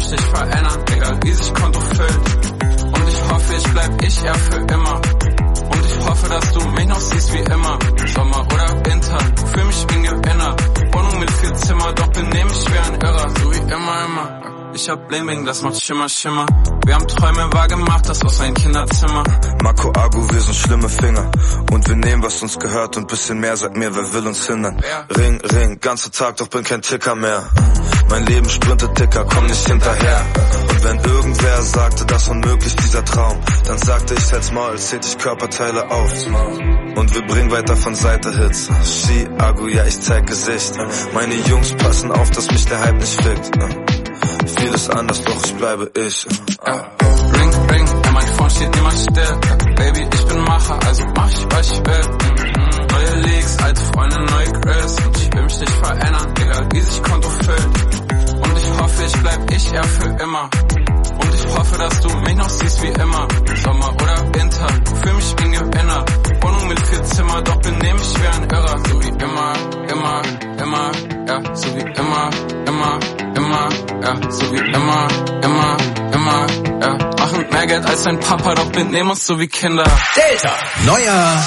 mich nicht verändern, egal wie sich Konto füllt. Und ich hoffe, ich bleib ich eher für immer. Und ich hoffe, dass du mich noch siehst wie immer. Sommer oder Winter, fühl mich wie ein Gewinner. Wohnung mit 4 Zimmer, doch benehm mich wie ein Irrer. So wie immer. Ich hab Bling Bling, das macht Schimmer, Schimmer. Wir haben Träume wahr gemacht, das aus ein Kinderzimmer. Marco Agu, wir sind schlimme Finger. Und wir nehmen, was uns gehört und bisschen mehr, sag mir, wer will uns hindern? Ring, Ring, ganze Tag, doch bin kein Ticker mehr. Mein Leben sprintet dicker, komm nicht hinterher. Und wenn irgendwer sagte, das unmöglich, dieser Traum, dann sagte ich, halt's Maul, zählt ich Körperteile auf. Und wir bringen weiter von Seite Hits. Ski, Agu, ja, ich zeig Gesicht. Meine Jungs passen auf, dass mich der Hype nicht fickt. Vieles anders, doch ich bleibe ich. Ring, Ring, an meinem Phone steht niemand still. Baby, ich bin Macher, also mach ich, was ich will. Neue Leaks, alte Freunde, neue Grills. Und ich will mich nicht verändern, egal wie sich Konto füllt. Und ich hoffe, ich bleib ich eher für immer. Und ich hoffe, dass du mich noch siehst wie immer. Sommer oder Winter, fühl mich wie ein Gewinner. Wohnung mit 4 Zimmer, doch benehm mich wie ein Irrer. So wie immer, ja, so wie immer, ja, so wie immer, ja. Machen mehr Geld als dein Papa, doch benehmen uns so wie Kinder. Delta, neuer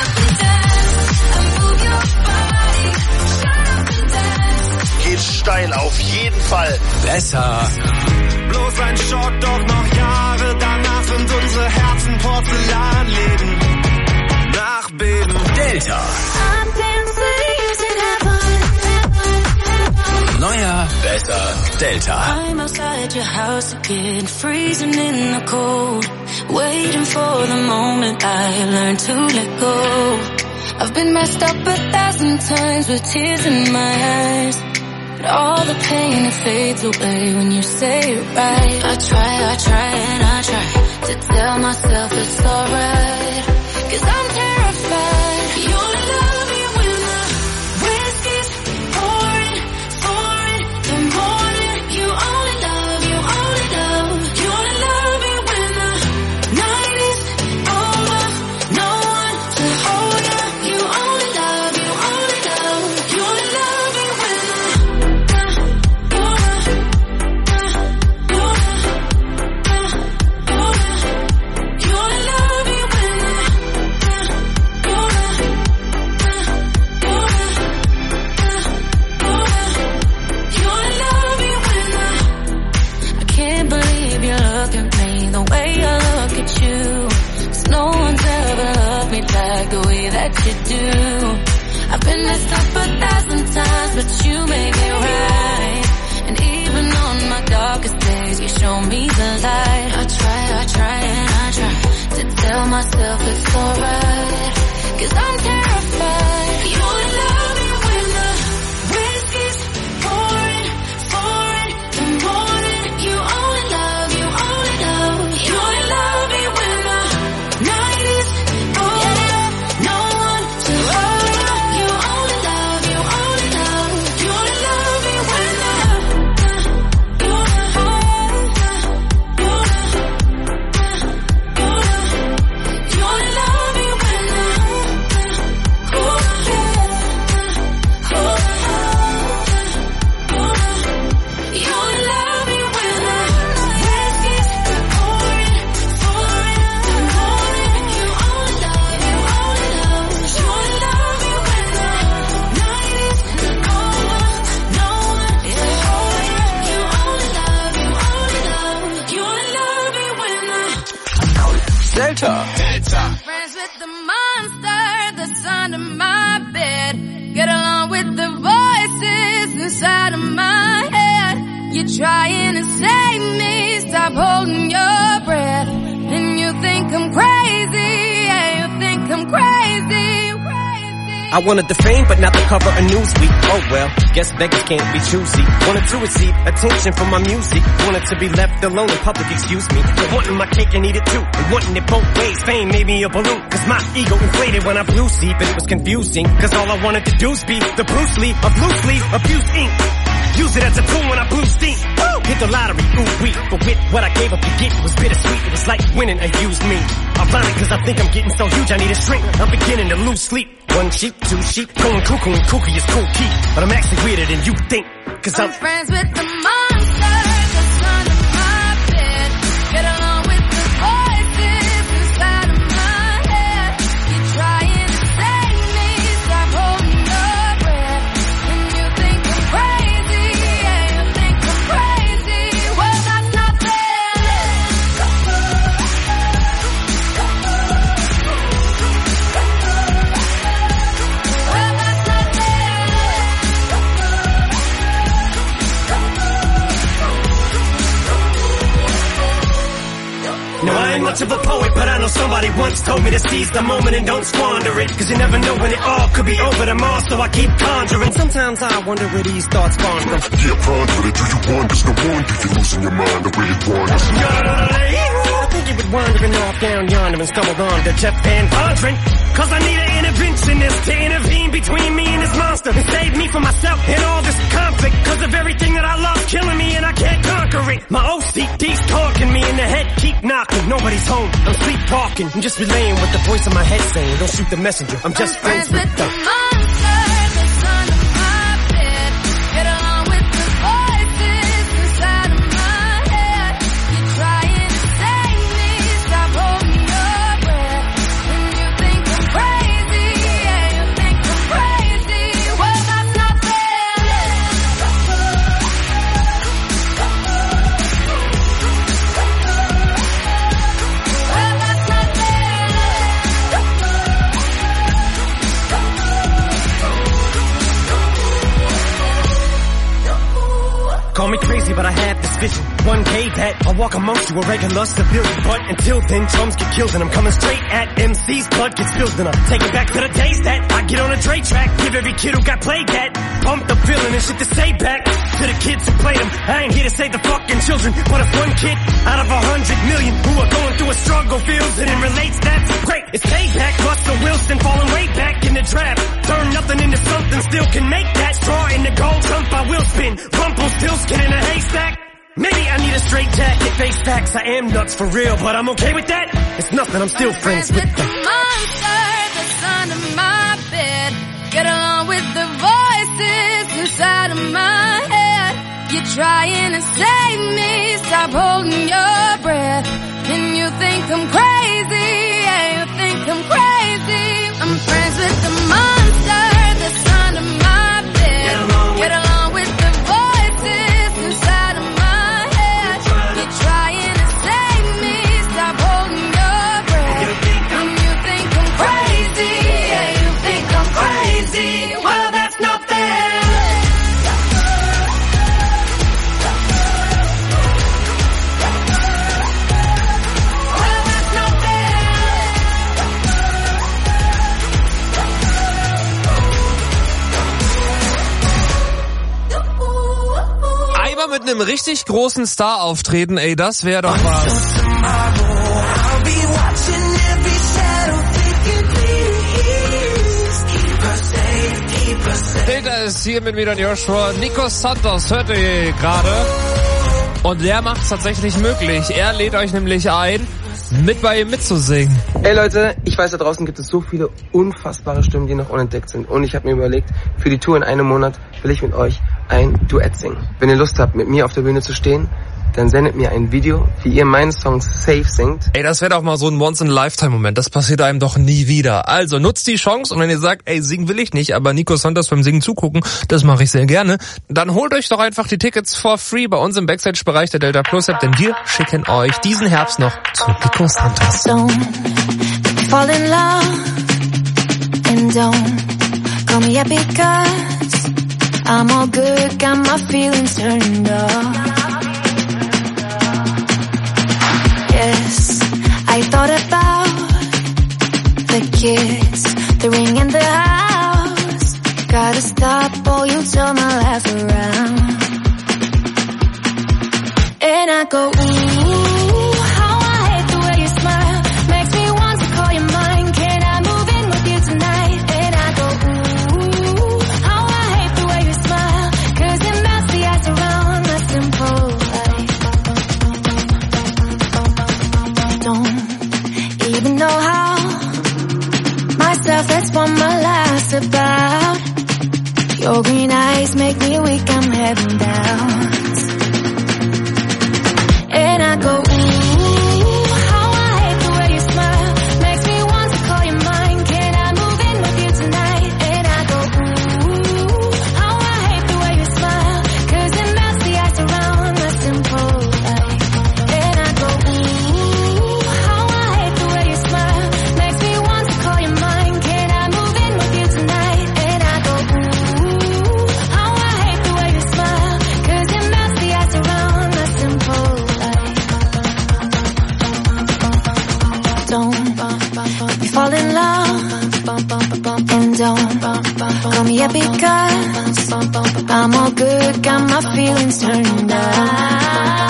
geht steil, auf jeden Fall. Besser. Bloß ein Schock, doch noch Jahre danach sind unsere Herzen Porzellanläden. Nachbeben. Delta. Neuer, besser, Delta. I'm outside your house again, freezing in the cold, waiting for the moment I learn to let go. I've been messed up 1,000 times with tears in my eyes, but all the pain, it fades away when you say it right. I try to tell myself it's alright, 'cause I'm terrified. You only love me when the whiskey's pouring, the morning. You only love me when the night is over. No one to hold you. You only love me when the you only love me when I can't believe you look at me the way I look at you. 'Cause no one's ever loved me like the way that you do. I've been messed up 1,000 times, but you make it right. And even on my darkest days, you show me the light. I try to tell myself it's alright, 'cause I'm terrified. You only love me when the whiskey's pouring, the morning. You only love me when the night is over. No one to hold you. You only love me when the you only love me when the Delta. Friends with the monster that's under my bed. Get along with the voices inside of my head. You're trying to save me, stop holding your breath. And you think I'm crazy, yeah, you think I'm crazy. I wanted the fame, but not the cover of Newsweek. Oh well, guess beggars can't be choosy. Wanted to receive attention from my music. Wanted to be left alone in public, excuse me. But wanting my cake and eat it too. And wanting it both ways, fame made me a balloon. 'Cause my ego inflated when I blew sleep, and it was confusing. 'Cause all I wanted to do was be the Bruce Lee of loosely abused ink. Use it as a tool when I blew steam. Woo! Hit the lottery, ooh wee. But with what I gave up to get, it was bittersweet. It was like winning a used me. Ironic 'cause I think I'm getting so huge I need a shrink. I'm beginning to lose sleep. 1 sheep, 2 sheep, going cuckoo and kooky is cool key. But I'm actually weirder than you think. 'Cause I'm friends with the monster that's under much of a poet, but I know somebody once told me to seize the moment and don't squander it. Cause you never know when it all could be over tomorrow, so I keep conjuring. Sometimes I wonder where these thoughts spawn from. Yeah, ponder it, do you wonder? No wonder you're losing your mind the way it wanders. I think you was wandering off down yonder and stumbled on to Jeff Van Vondren. Cause I need an interventionist to intervene between me and this monster and save me from myself and all this conflict. Cause of everything that I love killing me and I can't conquer it. My OCD's talking me in the head, keep knocking. Nobody's home, I'm sleepwalking. I'm just relaying what the voice in my head saying. Don't shoot the messenger, I'm just friends with the monster that's under my bed. Get along with the voices inside of my head. You're trying to save me, stop holding your breath. And you think I'm crazy, yeah, you think I'm crazy. Well, that's not fair. Well, that's not fair. Call me crazy, but I have this vision. One day that I'll walk amongst you, a regular civilian. But until then, drums get killed and I'm coming straight at MC's blood gets spilled and I'm taking back to the days that I get on a Dre track. Give every kid who got played that pump the feeling and shit to say back to the kids who played them. I ain't here to save the fucking children, but if one kid out of 100 million who are going through a struggle feels it and relates, that's great. It's payback. Russell Wilson falling way back in the draft. Turn nothing into something, still can make that straw in the gold jump. I will spin. Rumpelstiltskin in a haystack. Maybe I need a straight jacket, face facts. I am nuts for real, but I'm okay with that. It's nothing, I'm still friends with the monster that's under my bed. Get along with the voices inside of my head. You're trying to save me, stop holding your breath. And you think I'm crazy, yeah, you think I'm crazy. I'm friends with the monster that's under my bed. Get along with the voices inside of my head. You're trying to save me, stop holding your breath. And you think I'm crazy, yeah, you think I'm crazy. Well, that's not fair. Well, that's not fair. Einmal mit einem richtig großen Star auftreten, ey, das wäre doch was. Delta ist hier mit mir und Joshua. Nico Santos hört ihr gerade. Und der macht es tatsächlich möglich. Er lädt euch nämlich ein, mit bei ihm mitzusingen. Ey Leute, ich weiß, da draußen gibt es so viele unfassbare Stimmen, die noch unentdeckt sind. Und ich habe mir überlegt, für die Tour in einem Monat will ich mit euch ein Duett singen. Wenn ihr Lust habt, mit mir auf der Bühne zu stehen, dann sendet mir ein Video, wie ihr meinen Song Safe singt. Ey, das wäre doch mal so ein Once-in-a-Lifetime-Moment. Das passiert einem doch nie wieder. Also nutzt die Chance und wenn ihr sagt, ey, singen will ich nicht, aber Nico Santos beim Singen zugucken, das mache ich sehr gerne, dann holt euch doch einfach die Tickets for free bei uns im Backstage-Bereich der Delta Plus App, denn wir schicken euch diesen Herbst noch zu Nico Santos. Don't fall in love and don't call me up because I'm all good, got my feelings turned off. Yes, I thought about the kiss, the ring and the house. Gotta stop or you turn my life around. And I go, ooh, how I hate the way you smile. Makes me want to call you mine. Can I move in with you tonight? And I go, ooh, how I hate the way you smile. Cause it melts the ice around my simple life. Don't even know how. Myself, that's what my life's about. Your green eyes make me weak, I'm heaven bound. And I go, ooh, how I hate the way you smile. Makes me want to call you mine. Can I move in with you tonight? And I go, ooh, how I hate the way you smile. Cause it melts the ice around my simple life. And I go, ooh, how I hate the way you smile. Makes me want to call you mine. Can I move in with you tonight? And I go, ooh, how I hate the way you smile. Cause it Yeah, because I'm all good, got my feelings turned up.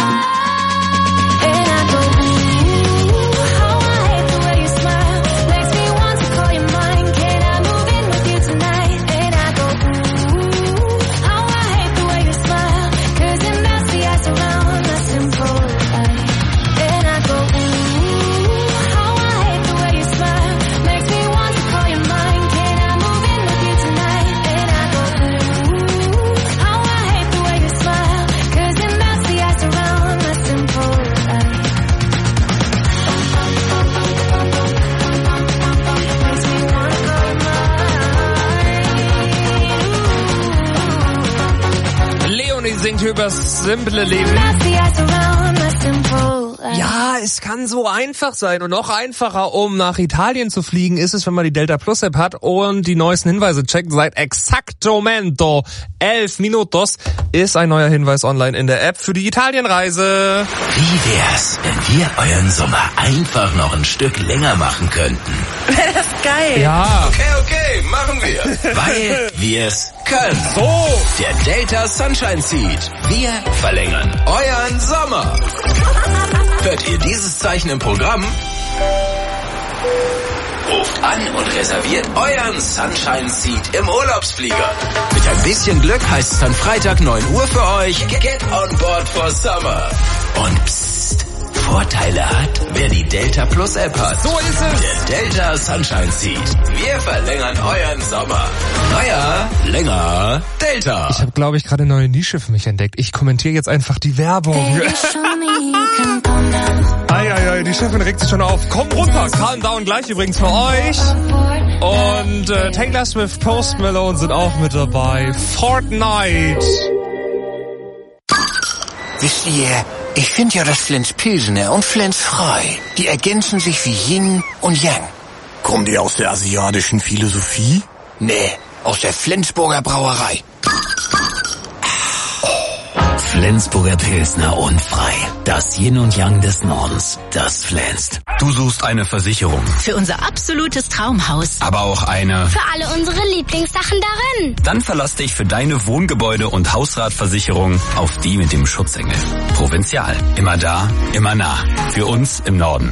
Singt übers simple Leben. Ja, es kann so einfach sein und noch einfacher, um nach Italien zu fliegen, ist es, wenn man die Delta Plus App hat und die neuesten Hinweise checkt. Seit exactamente 11 minutos ist ein neuer Hinweis online in der App für die Italienreise. Wie wär's, wenn wir euren Sommer einfach noch ein Stück länger machen könnten? Wäre das geil. Ja. Okay, machen wir. Weil wir's können. So. Der Delta Sunshine Seat. Wir verlängern euren Sommer. Hört ihr dieses Zeichen im Programm? Ruft an und reserviert euren Sunshine Seat im Urlaubsflieger. Mit ein bisschen Glück heißt es dann Freitag 9 Uhr für euch. Get on board for summer. Und psst, Vorteile hat, wer die Delta Plus App hat. So ist es. Der Delta Sunshine Seat. Wir verlängern euren Sommer. Neuer, länger, Delta. Ich habe, glaube ich, gerade eine neue Nische für mich entdeckt. Ich kommentiere jetzt einfach die Werbung. Eieiei, die Chefin regt sich schon auf. Kommt runter, calm down gleich übrigens für euch. Und Taylor Swift, Post Malone sind auch mit dabei. Fortnite. Wisst ihr, ich finde ja, dass Flens Pilsener und Flens Frei, die ergänzen sich wie Yin und Yang. Kommen die aus der asiatischen Philosophie? Nee, aus der Flensburger Brauerei. Flensburger Pilsner und Frei. Das Yin und Yang des Nordens. Das flänzt. Du suchst eine Versicherung. Für unser absolutes Traumhaus. Aber auch eine... Für alle unsere Lieblingssachen darin. Dann verlass dich für deine Wohngebäude- und Hausratversicherung auf die mit dem Schutzengel. Provinzial. Immer da, immer nah. Für uns im Norden.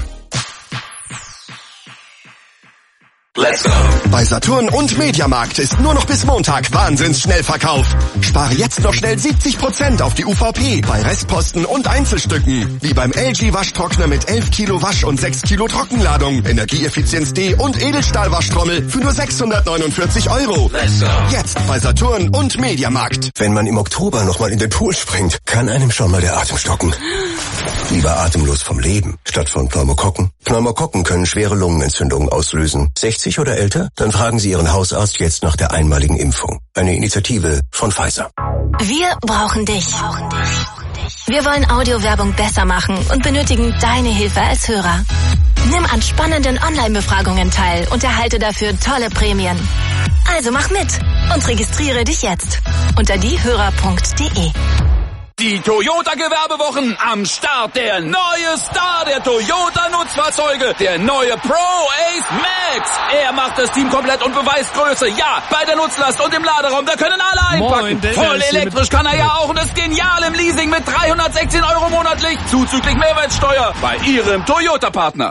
Let's go. Bei Saturn und Mediamarkt ist nur noch bis Montag Wahnsinns-Schnellverkauf. Spare jetzt noch schnell 70% auf die UVP bei Restposten und Einzelstücken. Wie beim LG-Waschtrockner mit 11 Kilo Wasch- und 6 Kilo Trockenladung, Energieeffizienz D und Edelstahl-Waschtrommel für nur 649 €. Let's go. Jetzt bei Saturn und Mediamarkt. Wenn man im Oktober nochmal in den Pool springt, kann einem schon mal der Atem stocken. Lieber atemlos vom Leben, statt von Pneumokokken. Pneumokokken können schwere Lungenentzündungen auslösen. 60 oder älter? Dann fragen Sie Ihren Hausarzt jetzt nach der einmaligen Impfung. Eine Initiative von Pfizer. Wir brauchen dich. Wir wollen Audiowerbung besser machen und benötigen deine Hilfe als Hörer. Nimm an spannenden Online-Befragungen teil und erhalte dafür tolle Prämien. Also mach mit und registriere dich jetzt unter diehörer.de. Die Toyota-Gewerbewochen am Start. Der neue Star der Toyota-Nutzfahrzeuge. Der neue Pro Ace Max. Er macht das Team komplett und beweist Größe. Ja, bei der Nutzlast und im Laderaum, da können alle einpacken. Moin, voll elektrisch kann er ja auch und ist genial im Leasing mit 316 € monatlich. Zuzüglich Mehrwertsteuer bei Ihrem Toyota-Partner.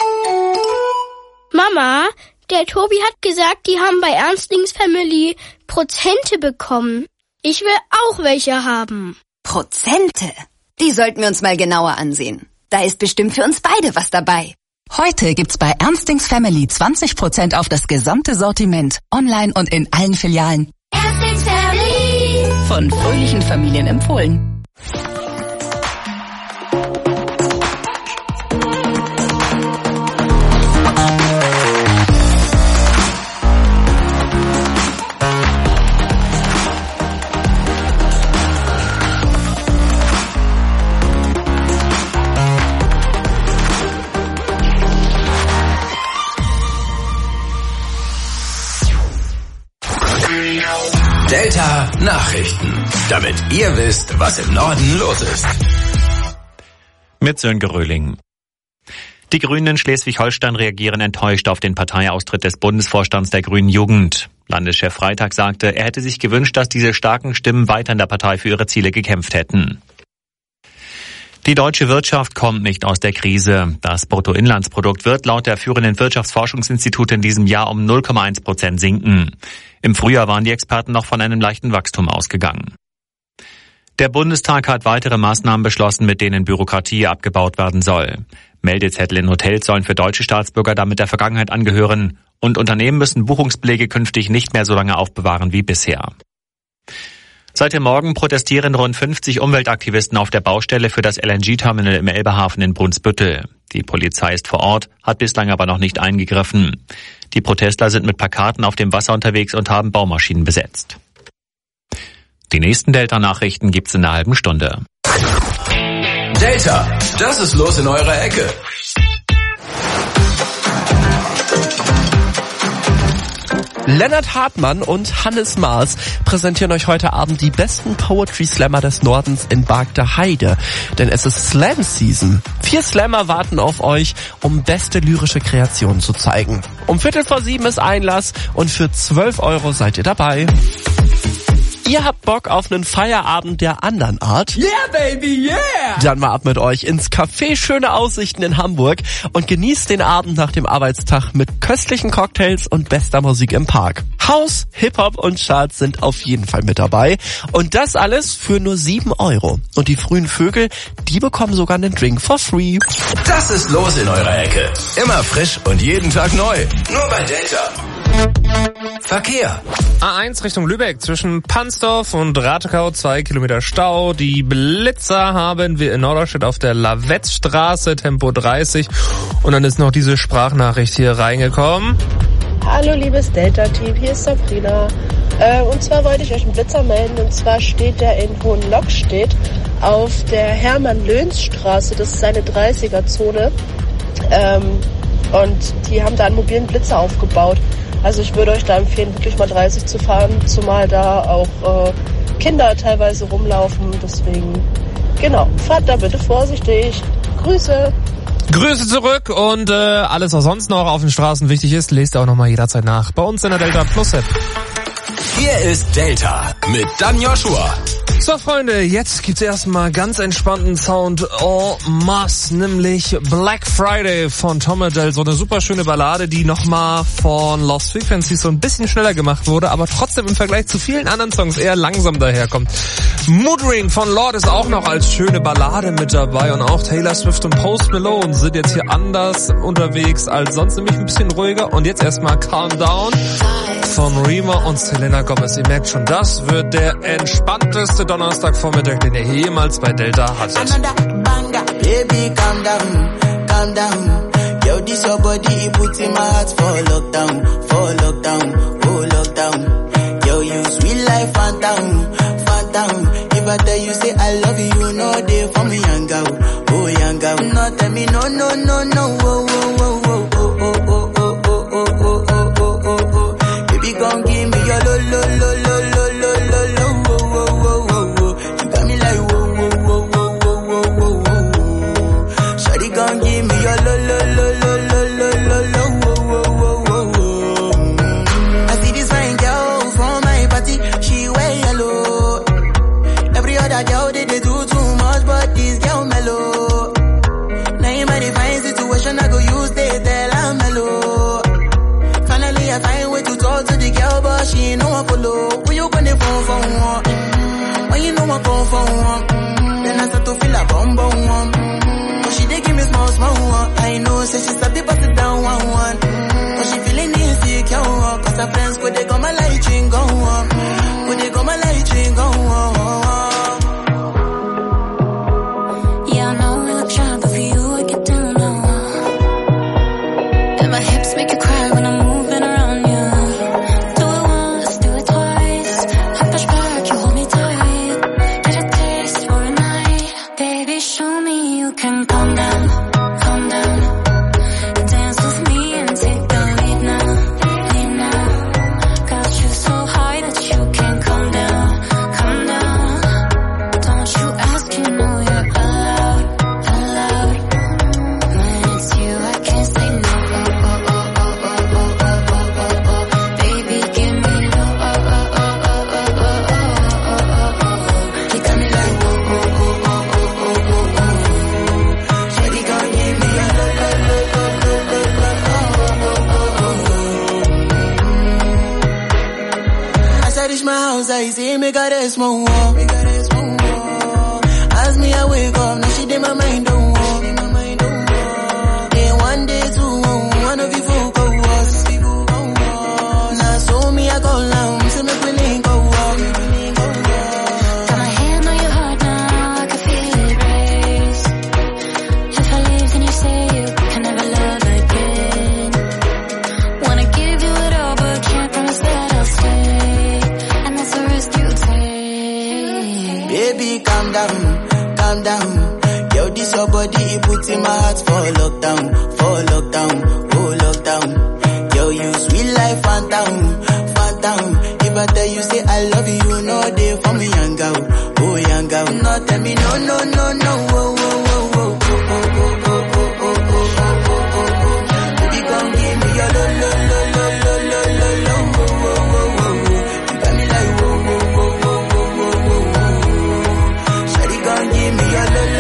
Mama, der Tobi hat gesagt, die haben bei Ernstlings Family Prozente bekommen. Ich will auch welche haben. Prozente? Die sollten wir uns mal genauer ansehen. Da ist bestimmt für uns beide was dabei. Heute gibt's bei Ernstings Family 20% auf das gesamte Sortiment. Online und in allen Filialen. Ernstings Family. Von fröhlichen Familien empfohlen. Delta Nachrichten, damit ihr wisst, was im Norden los ist. Mit Sönke Röhling. Die Grünen in Schleswig-Holstein reagieren enttäuscht auf den Parteiaustritt des Bundesvorstands der Grünen Jugend. Landeschef Freitag sagte, er hätte sich gewünscht, dass diese starken Stimmen weiter in der Partei für ihre Ziele gekämpft hätten. Die deutsche Wirtschaft kommt nicht aus der Krise. Das Bruttoinlandsprodukt wird laut der führenden Wirtschaftsforschungsinstitute in diesem Jahr um 0,1% sinken. Im Frühjahr waren die Experten noch von einem leichten Wachstum ausgegangen. Der Bundestag hat weitere Maßnahmen beschlossen, mit denen Bürokratie abgebaut werden soll. Meldezettel in Hotels sollen für deutsche Staatsbürger damit der Vergangenheit angehören und Unternehmen müssen Buchungsbelege künftig nicht mehr so lange aufbewahren wie bisher. Seit dem Morgen protestieren rund 50 Umweltaktivisten auf der Baustelle für das LNG-Terminal im Elbehafen in Brunsbüttel. Die Polizei ist vor Ort, hat bislang aber noch nicht eingegriffen. Die Protestler sind mit Plakaten auf dem Wasser unterwegs und haben Baumaschinen besetzt. Die nächsten Delta-Nachrichten gibt's in einer halben Stunde. Delta, das ist los in eurer Ecke. Lennart Hartmann und Hannes Maas präsentieren euch heute Abend die besten Poetry Slammer des Nordens in Bargter Heide. Denn es ist Slam Season. 4 Slammer warten auf euch, um beste lyrische Kreationen zu zeigen. Um 6:45 ist Einlass und für 12 € seid ihr dabei. Ihr habt Bock auf einen Feierabend der anderen Art? Yeah, baby, yeah! Dann mal ab mit euch ins Café Schöne Aussichten in Hamburg und genießt den Abend nach dem Arbeitstag mit köstlichen Cocktails und bester Musik im Park. House, Hip-Hop und Charts sind auf jeden Fall mit dabei. Und das alles für nur 7 €. Und die frühen Vögel, die bekommen sogar einen Drink for free. Das ist los in eurer Ecke. Immer frisch und jeden Tag neu. Nur bei Delta. Verkehr. A1 Richtung Lübeck zwischen Pansdorf und Ratekau 2 Kilometer Stau. Die Blitzer haben wir in Norderstedt auf der Lavetzstraße, Tempo 30. Und dann ist noch diese Sprachnachricht hier reingekommen. Hallo liebes Delta-Team, hier ist Sabrina. Und zwar wollte ich euch einen Blitzer melden. Und zwar steht der in Hohenlockstedt auf der Hermann-Löhns-Straße. Das ist eine 30er-Zone. Und die haben da einen mobilen Blitzer aufgebaut. Also ich würde euch da empfehlen, wirklich mal 30 zu fahren, zumal da auch Kinder teilweise rumlaufen. Deswegen, genau, fahrt da bitte vorsichtig. Grüße. Grüße zurück und alles, was sonst noch auf den Straßen wichtig ist, lest ihr auch nochmal jederzeit nach. Bei uns in der Delta Plus App. Hier ist Delta mit Dan Joshua. So Freunde, jetzt gibt's erstmal ganz entspannten Sound en masse, nämlich Black Friday von Tom Odell. So eine super schöne Ballade, die nochmal von Lost Frequencies so ein bisschen schneller gemacht wurde, aber trotzdem im Vergleich zu vielen anderen Songs eher langsam daherkommt. Mood Ring von Lorde ist auch noch als schöne Ballade mit dabei und auch Taylor Swift und Post Malone sind jetzt hier anders unterwegs als sonst, nämlich ein bisschen ruhiger. Und jetzt erstmal Calm Down von Rema und Selena Gomez. Ihr merkt schon, das wird der entspannteste Donnerstagvormittag, den ihr jemals bei Delta hattet. Baby, calm down, calm down. Yo, this your body, it puts in my heart for lockdown, oh lockdown. Yo, you sweet life, phantom, phantom. If I tell you say I love you, no day for me, young girl, oh young girl. No, tell me no, no, no, no, oh, oh, oh, oh, oh, oh, oh, oh, oh, oh, oh, oh, oh, oh, oh. Baby, gon' give me your lo, lo, lo, lo, lo, lo, lo, lo, oh, oh, oh, oh, oh. You got me like whoa, whoa, whoa, whoa, whoa, whoa, whoa, whoa. Shawty gon' give me your lo, lo, lo, lo, lo, lo, lo, lo, whoa, whoa, whoa, whoa. I see this fine girl from my party, she wear yellow. Every other girl they do too much, but this girl mellow. Now in my divine situation, I go use they tell I'm mellow. Finally, I find way to talk to the girl, but she ain't no one follow. Who you gonna phone for one? When you know I phone for one, then I start to feel a bum bum one. But she dey give me small small one. I know, say she start to pass it down one. But she feeling insecure, cause her friends could they come my light ring go on. Could they come my light ring go on. Make you cry when I'm moving around you. Do it once, do it twice. I push back, you hold me tight. Get a taste for a night. Baby, show me you can calm down, calm down. Dance with me and take the lead now, lead now. Got you so high that you can't calm down, calm down. Don't you ask, you know you're allowed, allowed. When it's you, like, say, make her rest more. As me, I wake up, now she did my mind, don't walk. Then one day, two, one of you folk go us. Now, so me, I go down, so make we link go walk. Got my hand on your heart now, I can feel it race. If I leave, then you say you can never love again. Wanna give you it all, but can't promise that I'll stay. And that's the risk you take. Baby, calm down. Yo, this your body, it puts in my heart for lockdown, oh lockdown. Yo, you sweet life, phantom. If I tell you, say I love you, no day for me, young girl. No, tell me, no, oh. Baby, come give me your lo. You got me like, Shawty, come give me your lo.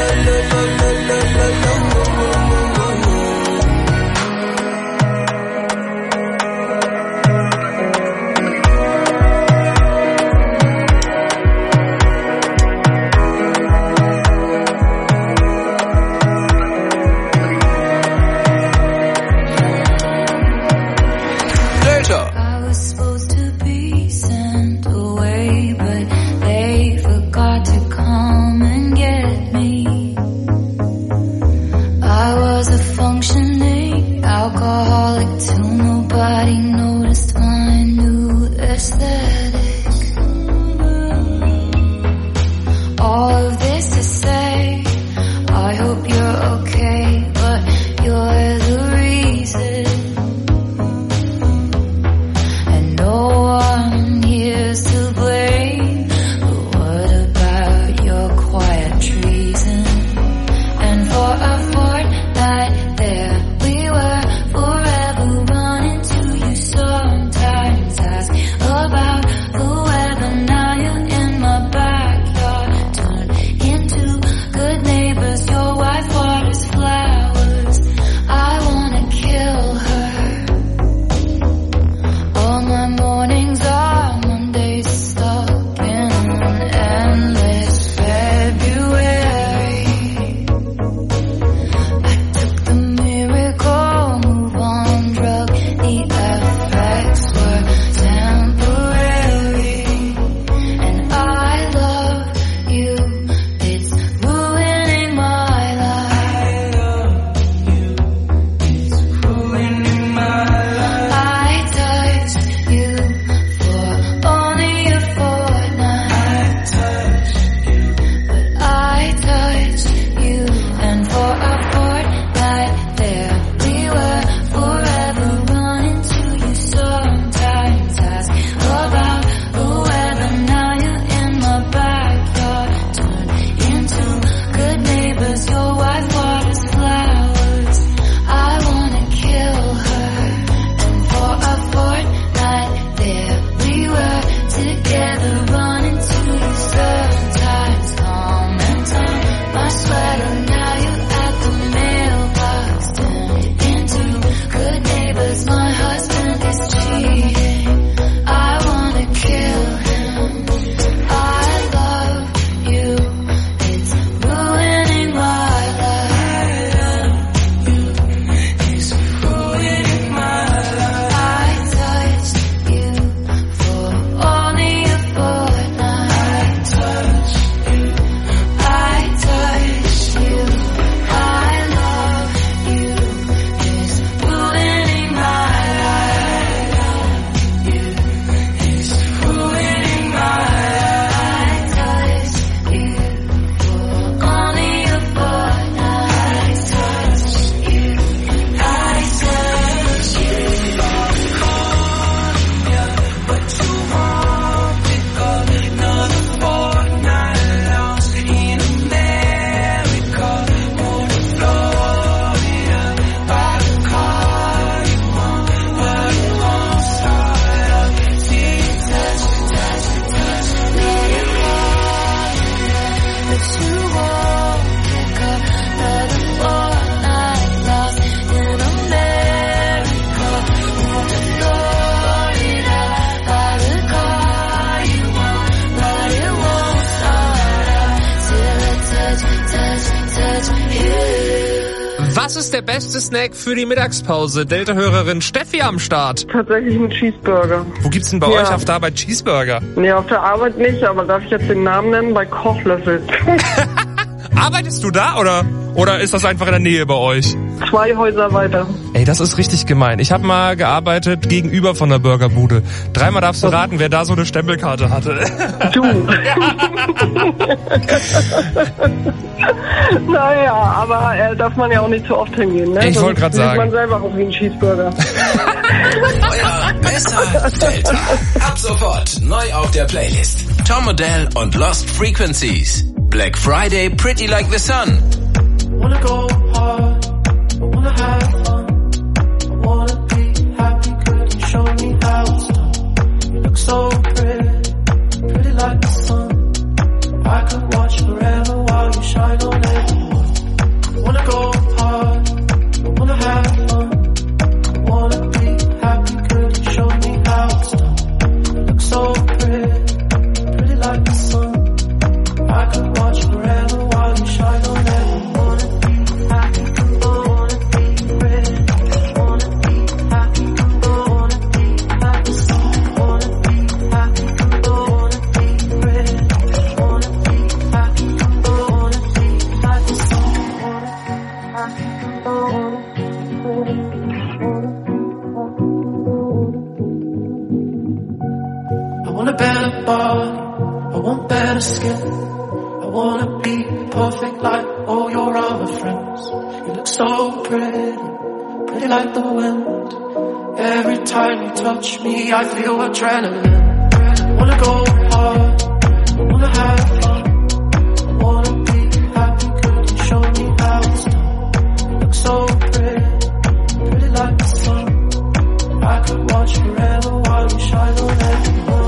Was ist der beste Snack für die Mittagspause? Delta-Hörerin Steffi am Start. Tatsächlich ein Cheeseburger. Wo gibt's denn bei euch auf der Arbeit Cheeseburger? Nee, auf der Arbeit nicht, aber darf ich jetzt den Namen nennen? Bei Kochlöffel. Arbeitest du da oder ist das einfach in der Nähe bei euch? 2 Häuser weiter. Ey, das ist richtig gemein. Ich habe mal gearbeitet gegenüber von der Burgerbude. 3-mal darfst du raten, wer da so eine Stempelkarte hatte. Du. Naja, aber darf man ja auch nicht zu oft hingehen, ne? Ich wollte gerade sagen. Man selber auch wie ein Cheeseburger. Euer besser Delta. Ab sofort neu auf der Playlist. Tom Odell und Lost Frequencies. Black Friday, Pretty Like the Sun. Wanna go hard, I wanna have fun, I wanna be happy, could you show me how it's done? You look so pretty, pretty like the sun. I could watch forever while you shine on everyone. I wanna go hard, I wanna have fun, I wanna be happy, could you show me how it's done? You look so pretty, pretty like the sun. I could watch forever while you shine on everyone. I want a better body, I want better skin. I wanna be perfect like all your other friends. You look so pretty, pretty like the wind. Every time you touch me, I feel adrenaline. I wanna go hard, I wanna have fun. I wanna be happy, could you show me how it's done? You look so pretty, pretty like the sun. I could watch forever while you shine on everyone.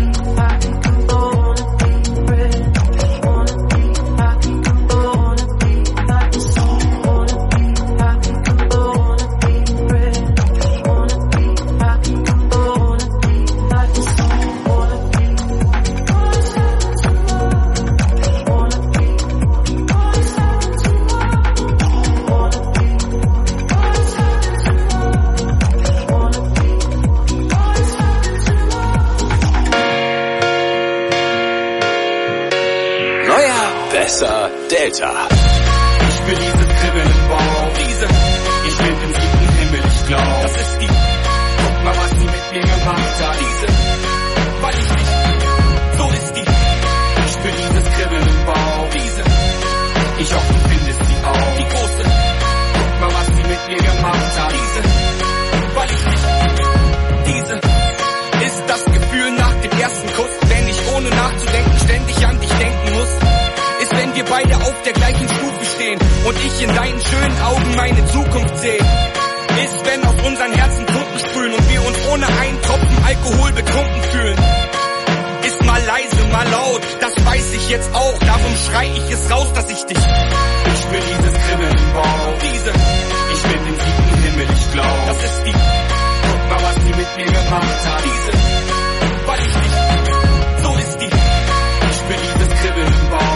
Delta. Ich will dieses Kribbeln im Bauch. Ich bin im 7. Himmel, ich glaub. Das ist die. Guck mal, was die mit mir gemacht hat. Weil ich nicht. So ist die. Ich will dieses Kribbeln im Bauch. Ich hoffe, du findest sie auch. Die große. Guck mal, was die mit mir gemacht hat. Weil ich nicht. Ist das Gefühl nach dem ersten Kuss, wenn ich ohne nachzudenken ständig an dich denken muss. Ist, wenn wir beide auf der gleichen Stufe stehen und ich in deinen schönen Augen meine Zukunft sehe. Ist, wenn aus unseren Herzen Funken sprühen und wir uns ohne einen Tropfen Alkohol betrunken fühlen. Ist mal leise, mal laut, das weiß ich jetzt auch, darum schrei ich es raus, dass ich dich. Ich will dieses Kribbeln im Bauch. Ich bin im 7. Himmel, ich glaub. Das ist die. Guck mal, was die mit mir gemacht hat. Weil ich nicht. So ist die. Ich will dieses Kribbeln im Bauch.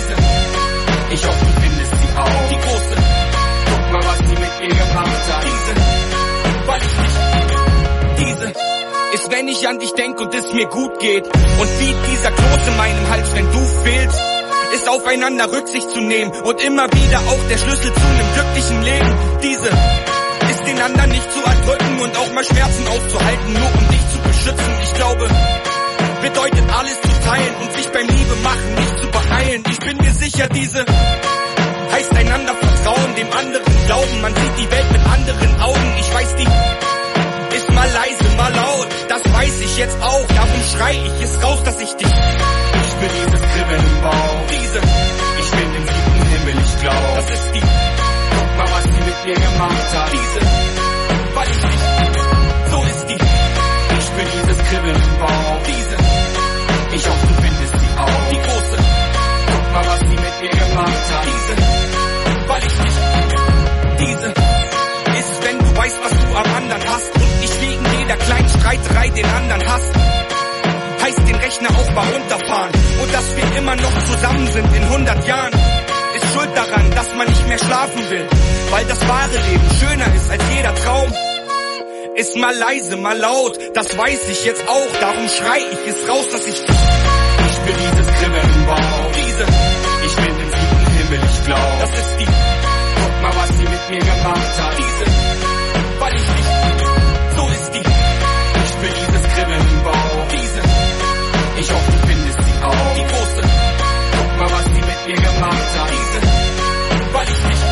Ich hoffe, du findest sie auch. Die große. Guck mal, was die mit mir gemacht hat. Weil ich nicht. Ist, wenn ich an dich denk und es mir gut geht. Und wie dieser Kloß in meinem Hals, wenn du fehlst. Ist aufeinander Rücksicht zu nehmen. Und immer wieder auch der Schlüssel zu einem glücklichen Leben. Ist den anderen nicht zu erdrücken und auch mal Schmerzen auszuhalten, nur um dich zu beschützen. Ich glaube, bedeutet alles zu teilen und sich beim Liebe machen nicht zu beeilen. Ich bin mir sicher, heißt einander vertrauen, dem anderen glauben. Man sieht die Welt mit anderen Augen. Ich weiß, die ist mal leise, mal laut. Das weiß ich jetzt auch, darum schrei ich es raus, dass ich dich. Ich will dieses Kribbeln im Bauch. Ich bin im 7. Himmel, ich glaub. Das ist die. Guck mal, was die mit mir gemacht hat. Weil ich nicht. So ist die. Ich will dieses Kribbeln im Bauch. Ich hoffe, du findest sie auch. Die große. Guck mal, was die mit mir gemacht hat. Weil ich nicht. Ist, wenn du weißt, was du am anderen hast. Und ich wegen jeder kleinen Streiterei den anderen hasst. Heißt den Rechner auch mal runterfahren. Und dass wir immer noch zusammen sind in 100 Jahren. Ist schuld daran, dass man nicht mehr schlafen will. Weil das wahre Leben schöner ist als jeder Traum. Ist mal leise, mal laut, das weiß ich jetzt auch. Darum schrei ich es raus, dass ich will dieses Kribbeln im Bauch. Ich will den 7. Himmel, ich glaub. Das ist die, guck mal, was sie mit mir gemacht hat. Weil ich nicht, so ist die. Ich will dieses Kribbeln im Bauch. Ich hoffe, du findest sie auch. Die große, guck mal, was sie mit mir gemacht hat. Weil ich nicht,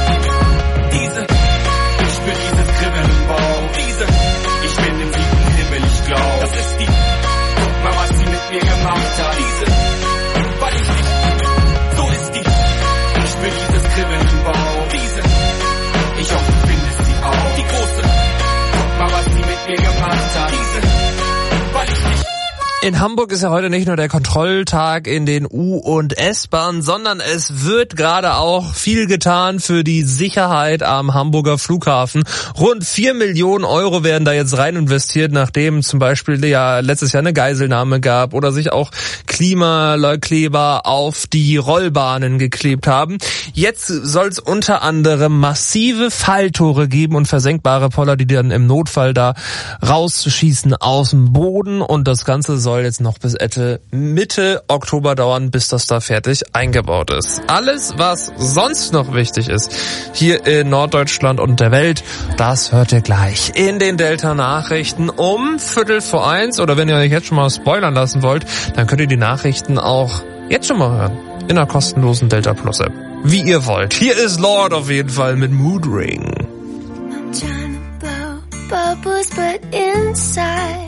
ich will dieses Kribbeln im Bauch. Ich bin im 7. Himmel, ich glaub. Das ist die, guck mal, was sie mit mir gemacht hat. Weil ich nicht, so ist die. Ich will dieses Kribbeln im Bauch. Ich hoffe, du findest sie auch. Die große, guck mal, was sie mit mir gemacht hat. Weil ich nicht. In Hamburg ist ja heute nicht nur der Kontrolltag in den U- und S-Bahnen, sondern es wird gerade auch viel getan für die Sicherheit am Hamburger Flughafen. Rund 4 Millionen Euro werden da jetzt rein investiert, nachdem zum Beispiel ja letztes Jahr eine Geiselnahme gab oder sich auch Klimakleber auf die Rollbahnen geklebt haben. Jetzt soll es unter anderem massive Falltore geben und versenkbare Poller, die dann im Notfall da rausschießen aus dem Boden, und das Ganze soll jetzt noch bis Mitte Oktober dauern, bis das da fertig eingebaut ist. Alles, was sonst noch wichtig ist, hier in Norddeutschland und der Welt, das hört ihr gleich in den Delta-Nachrichten um 1:15. Oder wenn ihr euch jetzt schon mal spoilern lassen wollt, dann könnt ihr die Nachrichten auch jetzt schon mal hören. In einer kostenlosen Delta Plus App. Wie ihr wollt. Hier ist Lord auf jeden Fall mit Mood Ring. I'm trying to blow bubbles, but inside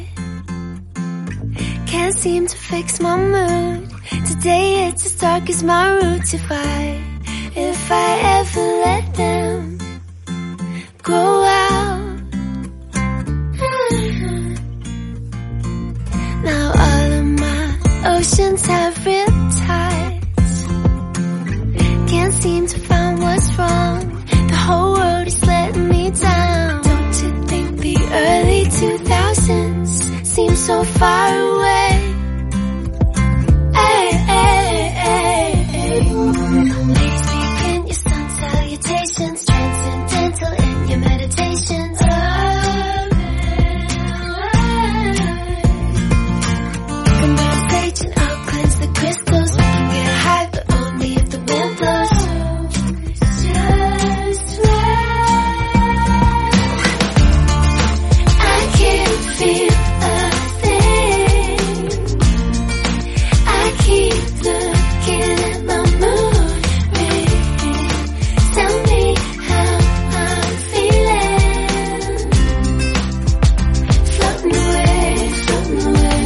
can't seem to fix my mood. Today it's as dark as my roots. If I ever let them grow out. Now all of my oceans have riptides. Can't seem to find what's wrong. The whole world is letting me down. Don't you think the early 2000s seems so far away? Hey, hey, hey, hey. Ladies, begin your sun salutations, transcendental in your meditations. Come on stage and I'll cleanse the crystals. We can get high, but only if the wind blows. Just right. I can't feel a thing. I keep looking at my mood ring. Tell me how I'm feeling. Floating away, floating away.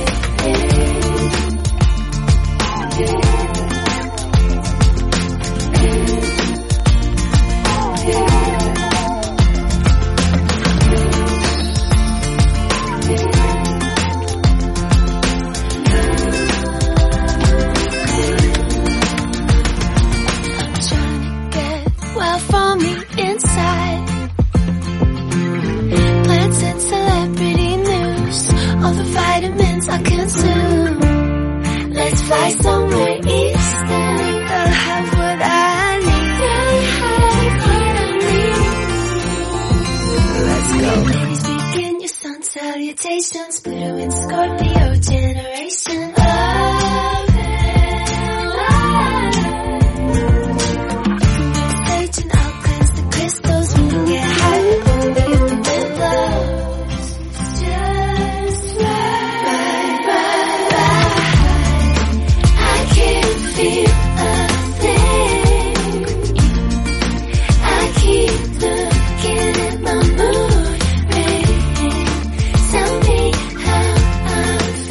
Well, from the inside, plants and celebrity news, all the vitamins I consume. Let's fly somewhere eastern. I'll have what I need. Let's go. Ladies, begin your sun salutations. Pluto and Scorpio generation. Stage and I'll cleanse the crystals. We can get high, but only if the wind blows. Just right, right, right. I can't feel a thing. I keep looking at my mood ring. Tell me how I'm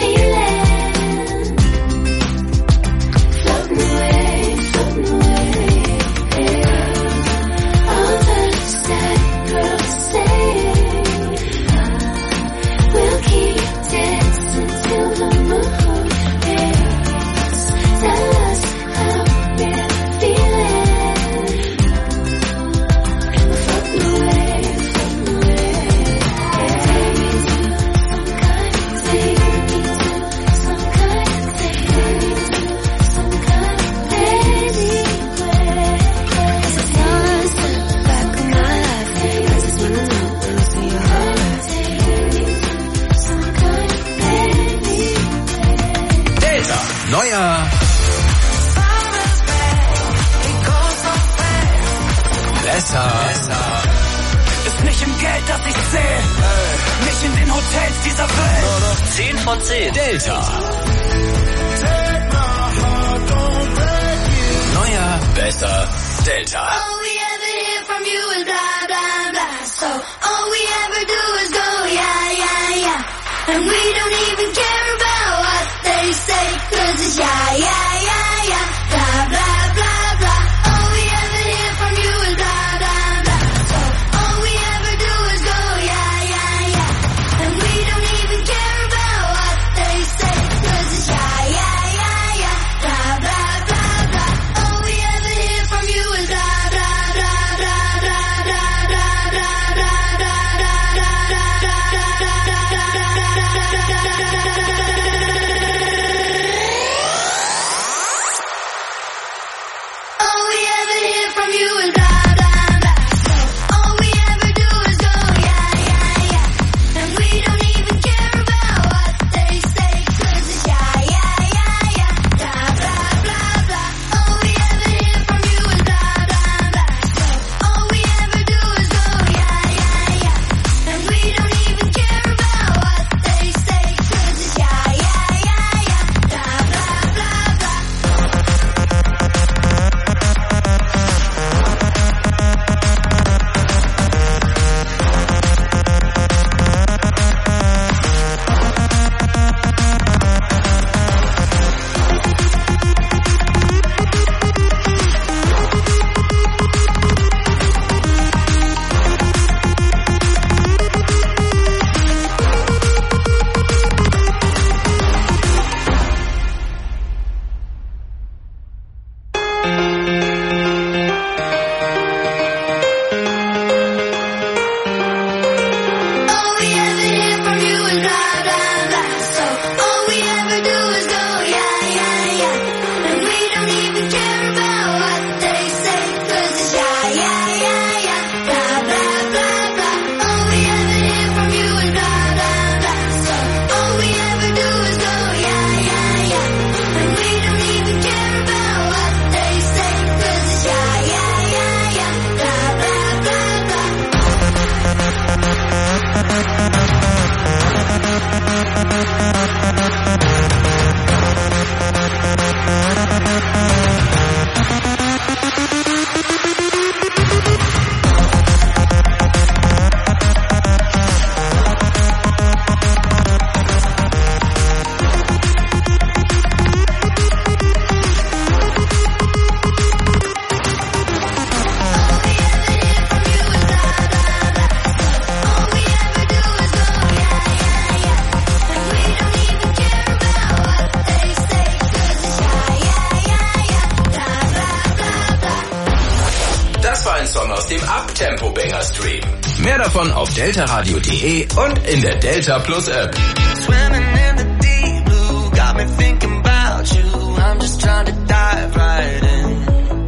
Hotels dieser Welt. Nur noch 10 von 10. Delta. Neuer, besser, Delta. All we ever hear from you is blah, blah, blah. So all we ever do is go, yeah, yeah, yeah. And we don't even care about what they say, 'cause it's yeah, yeah, yeah, yeah. Blah, blah, blah, blah. All we ever hear from you is blah, blah, blah. So all we ever do is go, yeah, yeah, yeah. And we don't even care about what they say, 'cause it's yeah, yeah, yeah, yeah. Blah, blah, blah, blah. All we ever hear from you is blah, blah, blah, blah, blah, blah, blah, blah, blah, all we ever hear from you is blah, blah, blah. So all we ever do is go, yeah, yeah, yeah. And we don't even care about what they say, 'cause it's yeah, yeah, yeah, yeah. Blah, blah, blah, blah. All we ever hear from you is blah, blah, blah. So all we ever do is go, yeah, yeah, yeah. And we don't even care about what they say, 'cause it's yeah, yeah, yeah, yeah. Blah, blah, blah, blah. All we ever hear from you is blah, blah, blah. So all we ever do is go, yeah, yeah, yeah. And we don't even care about what they say, 'cause it's yeah, yeah, yeah, yeah. Blah, blah, blah, blah. All we ever hear from you is blah, blah, blah. So all we ever do is go, yeah, yeah, yeah. And we don't even care about what they say, 'cause it's yeah, yeah, yeah, yeah. Blah, blah, blah, blah. Das war ein Song aus dem Uptempo-Banger-Stream. Mehr davon auf deltaradio.de und in der Delta Plus App. Swimming in the deep blue, got me thinking about you. I'm just trying to dive right in.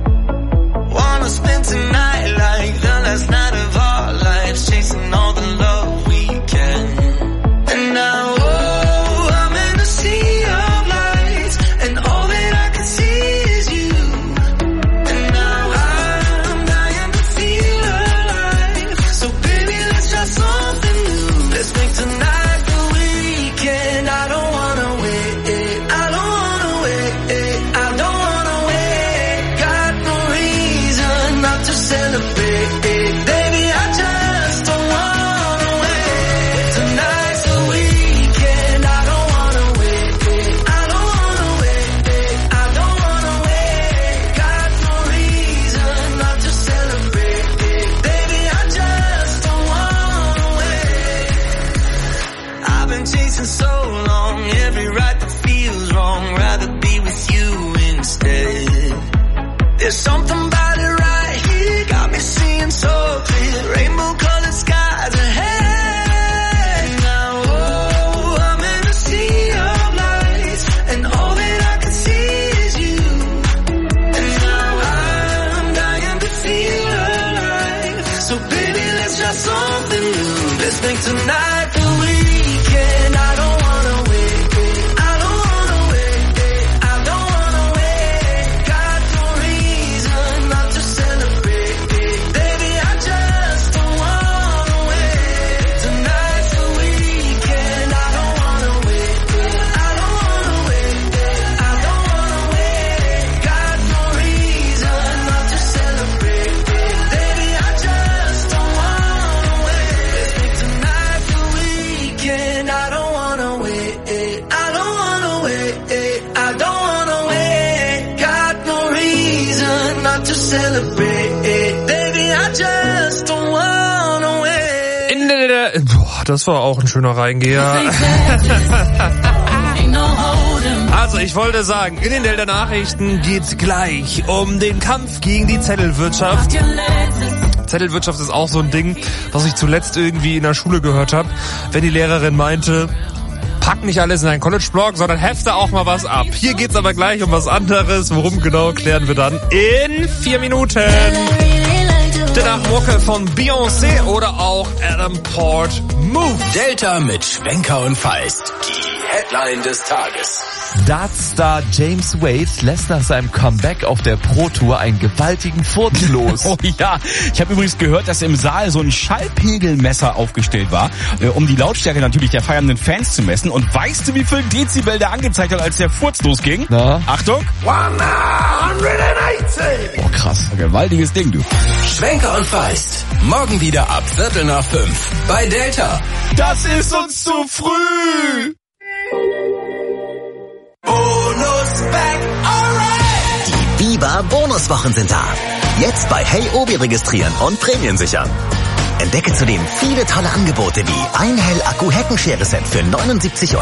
Wanna spend tonight like the last night of our lives, chasing all the love we can. And now, oh, I'm in a sea of lights, and all that I can see is you. And now I'm dying to feel alive. So baby, let's try something new. Let's make tonight the weekend. I don't wanna wait. I don't wanna wait. I don't wanna wait. Got no reason not to celebrate. Baby, I just don't wanna wait. Tonight's the weekend. I don't wanna wait. I don't wanna wait. I don't wanna wait. Got no reason not to celebrate. Baby, I just don't wanna wait. I've been chasing so long, every right that feels wrong. Rather be with you instead. There's something about it right here, got me seeing so clear. Rainbow colored skies ahead. Now, oh, I'm in a sea of lights, and all that I can see is you. And now I'm dying to feel alive. So baby, let's try something new. Let's make tonight the weekend. I don't wanna wait. I don't wanna wait. I don't wanna wait. Got no reason not to celebrate. Baby, I just don't wanna wait. Tonight's the weekend. celebrate. Baby, I just don't wanna wait. Das war auch ein schöner Reingeher. Also ich wollte sagen, in den Delta Nachrichten geht's gleich um den Kampf gegen die Zettelwirtschaft. Zettelwirtschaft ist auch so ein Ding, was ich zuletzt irgendwie in der Schule gehört habe, wenn die Lehrerin meinte, pack nicht alles in einen College-Blog, sondern hefte auch mal was ab. Hier geht's aber gleich um was anderes. Worum genau, klären wir dann in 4 Minuten. Danach Mucke von Beyoncé oder auch Adam Port Move. Delta mit Schwenker und Feist. Die Headline des Tages. Dartstar James Wade lässt nach seinem Comeback auf der Pro Tour einen gewaltigen Furz los. Oh ja, ich habe übrigens gehört, dass im Saal so ein Schallpegelmesser aufgestellt war, um die Lautstärke natürlich der feiernden Fans zu messen. Und weißt du, wie viel Dezibel der angezeigt hat, als der Furz losging? Na? Achtung! 180! Oh krass, gewaltiges Ding, du. Schwenker und Feist. Morgen wieder ab 4:45 bei Delta. Das ist uns zu früh! Die Biber-Bonuswochen sind da. Jetzt bei Hey Obi registrieren und Prämien sichern. Entdecke zudem viele tolle Angebote wie ein Hell-Akku-Heckenschere-Set für 79,99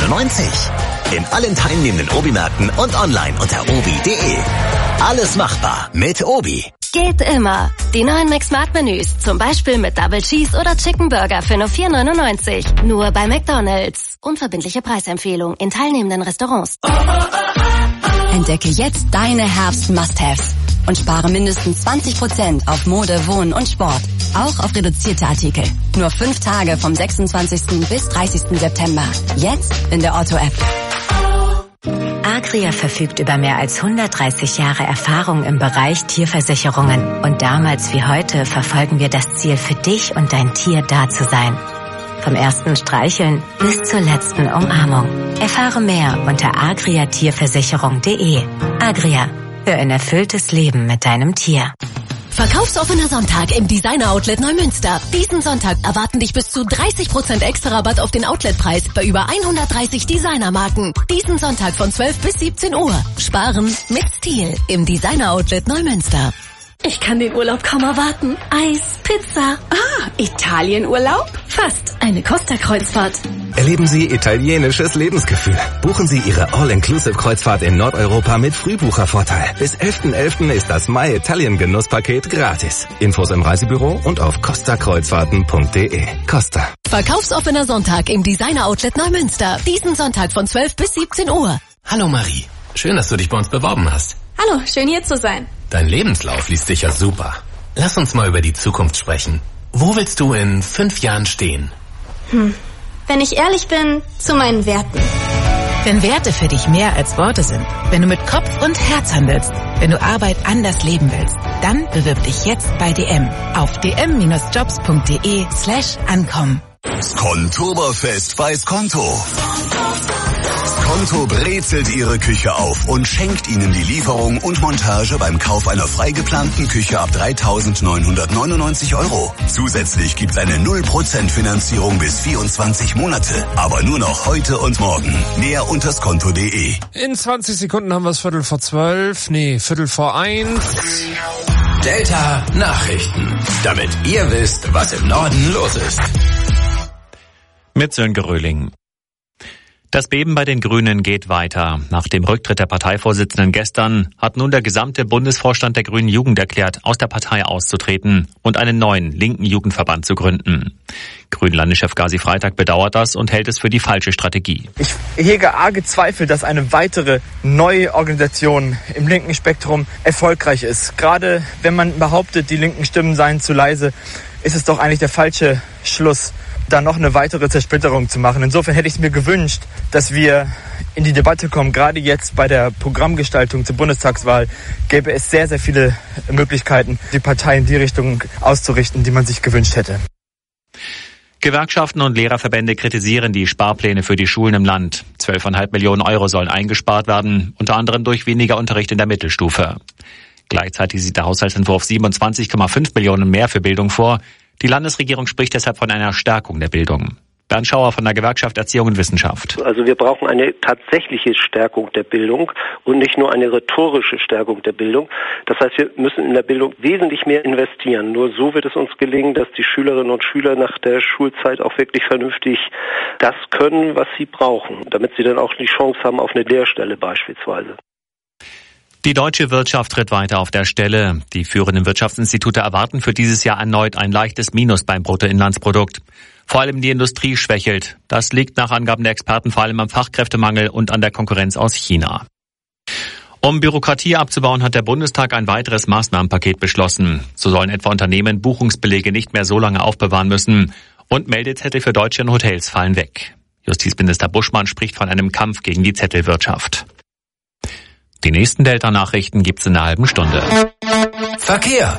€ in allen teilnehmenden Obi-Märkten und online unter obi.de. Alles machbar mit Obi. Geht immer. Die neuen Mix-Smart-Menüs, zum Beispiel mit Double Cheese oder Chicken Burger für nur 4,99 €. Nur bei McDonald's. Unverbindliche Preisempfehlung in teilnehmenden Restaurants. Entdecke jetzt deine Herbst-Must-Haves und spare mindestens 20% auf Mode, Wohnen und Sport. Auch auf reduzierte Artikel. Nur 5 Tage vom 26. bis 30. September. Jetzt in der Otto-App. Agria verfügt über mehr als 130 Jahre Erfahrung im Bereich Tierversicherungen. Und damals wie heute verfolgen wir das Ziel, für dich und dein Tier da zu sein. Vom ersten Streicheln bis zur letzten Umarmung. Erfahre mehr unter agriatierversicherung.de. Agria, für ein erfülltes Leben mit deinem Tier. Verkaufsoffener Sonntag im Designer-Outlet Neumünster. Diesen Sonntag erwarten dich bis zu 30% extra Rabatt auf den Outletpreis bei über 130 Designermarken. Diesen Sonntag von 12 bis 17 Uhr. Sparen mit Stil im Designer-Outlet Neumünster. Ich kann den Urlaub kaum erwarten. Eis, Pizza. Italienurlaub? Fast. Eine Costa-Kreuzfahrt. Erleben Sie italienisches Lebensgefühl. Buchen Sie Ihre All-Inclusive-Kreuzfahrt in Nordeuropa mit Frühbuchervorteil. Bis 11.11. ist das My Italien Genusspaket gratis. Infos im Reisebüro und auf costakreuzfahrten.de. Costa. Verkaufsoffener Sonntag im Designer-Outlet Neumünster. Diesen Sonntag von 12 bis 17 Uhr. Hallo Marie. Schön, dass du dich bei uns beworben hast. Hallo, schön hier zu sein. Dein Lebenslauf liest sicher super. Lass uns mal über die Zukunft sprechen. Wo willst du in 5 Jahren stehen? Wenn ich ehrlich bin, zu meinen Werten. Wenn Werte für dich mehr als Worte sind, wenn du mit Kopf und Herz handelst, wenn du Arbeit anders leben willst, dann bewirb dich jetzt bei DM auf dm-jobs.de/ankommen. Skontoberfest bei Skonto. Skonto brezelt Ihre Küche auf und schenkt Ihnen die Lieferung und Montage beim Kauf einer frei geplanten Küche ab 3.999 €. Zusätzlich gibt's eine 0% Finanzierung bis 24 Monate. Aber nur noch heute und morgen. Mehr unter skonto.de. In 20 Sekunden haben wir es 1:45. Delta Nachrichten. Damit ihr wisst, was im Norden los ist. Mit Sönke Röhling. Das Beben bei den Grünen geht weiter. Nach dem Rücktritt der Parteivorsitzenden gestern hat nun der gesamte Bundesvorstand der Grünen Jugend erklärt, aus der Partei auszutreten und einen neuen linken Jugendverband zu gründen. Grünen-Landeschef Gazi Freitag bedauert das und hält es für die falsche Strategie. Ich hege arge Zweifel, dass eine weitere neue Organisation im linken Spektrum erfolgreich ist. Gerade wenn man behauptet, die linken Stimmen seien zu leise, ist es doch eigentlich der falsche Schluss, da noch eine weitere Zersplitterung zu machen. Insofern hätte ich es mir gewünscht, dass wir in die Debatte kommen. Gerade jetzt bei der Programmgestaltung zur Bundestagswahl gäbe es sehr, sehr viele Möglichkeiten, die Partei in die Richtung auszurichten, die man sich gewünscht hätte. Gewerkschaften und Lehrerverbände kritisieren die Sparpläne für die Schulen im Land. 12,5 Millionen € sollen eingespart werden, unter anderem durch weniger Unterricht in der Mittelstufe. Gleichzeitig sieht der Haushaltsentwurf 27,5 Millionen mehr für Bildung vor. Die Landesregierung spricht deshalb von einer Stärkung der Bildung. Bernd Schauer von der Gewerkschaft Erziehung und Wissenschaft. Also wir brauchen eine tatsächliche Stärkung der Bildung und nicht nur eine rhetorische Stärkung der Bildung. Das heißt, wir müssen in der Bildung wesentlich mehr investieren. Nur so wird es uns gelingen, dass die Schülerinnen und Schüler nach der Schulzeit auch wirklich vernünftig das können, was sie brauchen, damit sie dann auch die Chance haben auf eine Lehrstelle beispielsweise. Die deutsche Wirtschaft tritt weiter auf der Stelle. Die führenden Wirtschaftsinstitute erwarten für dieses Jahr erneut ein leichtes Minus beim Bruttoinlandsprodukt. Vor allem die Industrie schwächelt. Das liegt nach Angaben der Experten vor allem am Fachkräftemangel und an der Konkurrenz aus China. Um Bürokratie abzubauen, hat der Bundestag ein weiteres Maßnahmenpaket beschlossen. So sollen etwa Unternehmen Buchungsbelege nicht mehr so lange aufbewahren müssen. Und Meldezettel für Deutsche in Hotels fallen weg. Justizminister Buschmann spricht von einem Kampf gegen die Zettelwirtschaft. Die nächsten Delta-Nachrichten gibt's in einer halben Stunde. Verkehr.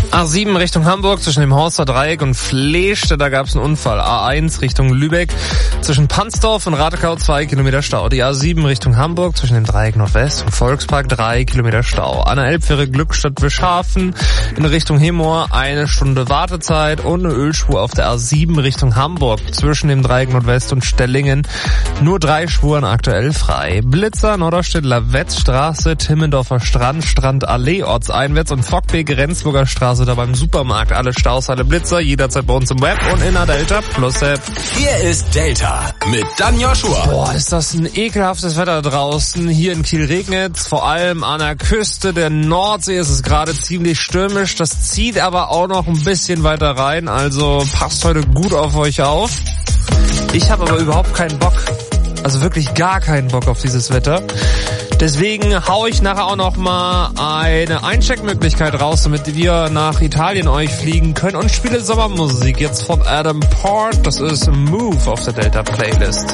A7 Richtung Hamburg zwischen dem Horster Dreieck und Fleeste, da gab's einen Unfall. A1 Richtung Lübeck zwischen Pansdorf und Ratekau 2 Kilometer Stau. Die A7 Richtung Hamburg zwischen dem Dreieck Nordwest und Volkspark 3 Kilometer Stau. An der Elbfähre Glückstadt Wischhafen in Richtung Hemmoor 1 Stunde Wartezeit und eine Ölspur auf der A7 Richtung Hamburg zwischen dem Dreieck Nordwest und Stellingen. Nur 3 Spuren aktuell frei. Blitzer, Norderstädtler Wetzstraße, Timmendorfer Strand, Strandallee ortseinwärts und Fockbeek, Rendsburger Straße da beim Supermarkt. Alle Staus, alle Blitzer, jederzeit bei uns im Web und in der Delta Plus App. Hier ist Delta mit Dan Joshua. Boah, ist das ein ekelhaftes Wetter draußen. Hier in Kiel regnet's, vor allem an der Küste der Nordsee ist es gerade ziemlich stürmisch. Das zieht aber auch noch ein bisschen weiter rein, also passt heute gut auf euch auf. Ich habe aber überhaupt keinen Bock. Also wirklich gar keinen Bock auf dieses Wetter. Deswegen hau ich nachher auch noch mal eine Eincheckmöglichkeit raus, damit wir nach Italien euch fliegen können und spiele Sommermusik jetzt von Adam Port. Das ist Move auf der Delta Playlist.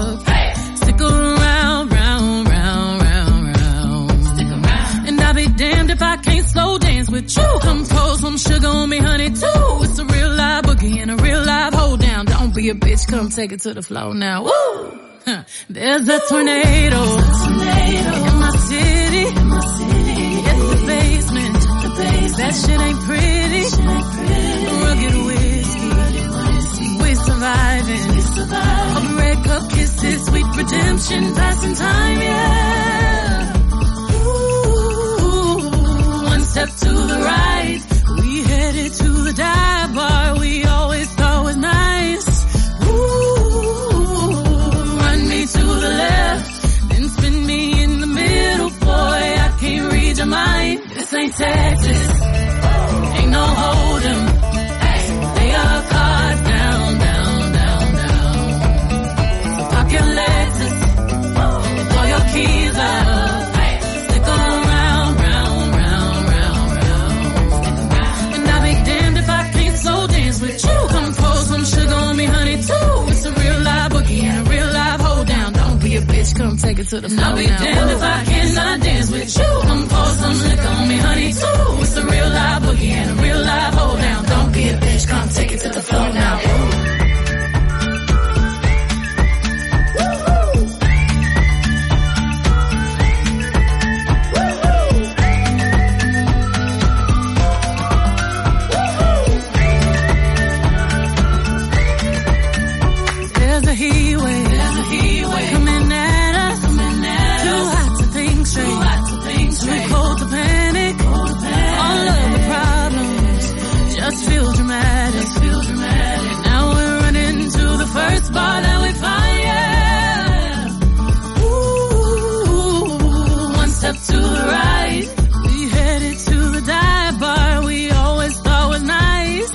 Be honey too. It's a real live boogie and a real live hold down. Don't be a bitch, come take it to the floor now. Woo! There's a tornado in my city. It's the basement. That shit ain't pretty. Rugged whiskey. We surviving. A red cup kisses, sweet redemption, passing time, yeah. Ooh, one step to the right. We headed to the dive bar we always thought was nice. To the left, then spin me in the middle, boy, I can't read your mind. This ain't Texas, ain't no hold'em. Lay your cards down, down, down, down. So park your Lexus, throw your keys out, stick around, round, round, round, round. And I'll be damned if I can't slow dance with you. Come pour some sugar on me, honey, too. It's a real live boogie and a real live hold down. Don't be a bitch, come take it to the floor. I'll be damned if I cannot dance with you. Come pour some liquor on me, honey, too. It's a real live boogie and a real live hold down. Don't be a bitch, come take it to the floor now. There's a heat wave. Coming at us. Too hot to think straight. Too cold to panic. All of the problems just feel dramatic. Now we're running to the first bar that we find, yeah. Ooh, one step to the right. We headed to the dive bar we always thought was nice.